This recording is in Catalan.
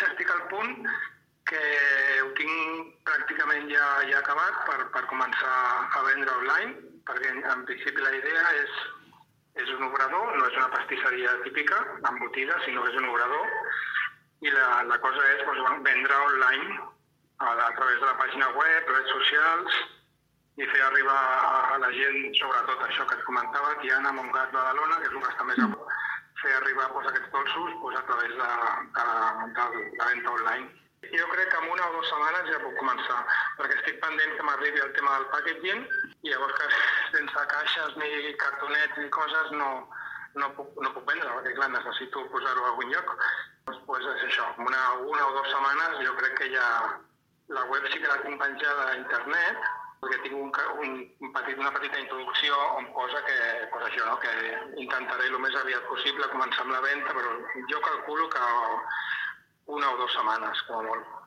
mateix estic al punt que ho tinc pràcticament ja acabat per començar a vendre online, perquè en principi la idea és un obrador, no és una pastisseria típica, embotida, sinó que és un obrador, i la cosa és vendre online a través de la pàgina web, redes socials, i fer arribar a la gent, sobretot això que et comentava, Tiana, Montgat, Badalona, que és el que està més a prop, fer arribar aquests dolços a través de la venda online. Jo crec que en 1 o 2 setmanes ja puc començar, perquè estic pendent que m'arribi el tema del packaging, i llavors que sense caixes ni cartonets ni coses no puc vendre, perquè clar, necessito posar-ho a algun lloc. Doncs és això, en 1 o 2 setmanes jo crec que ja la web sí que la tinc penjada a internet, perquè tinc una petita introducció on posa que intentaré el més aviat possible començar amb la venda, però jo calculo que 1 o 2 setmanes, com a molt.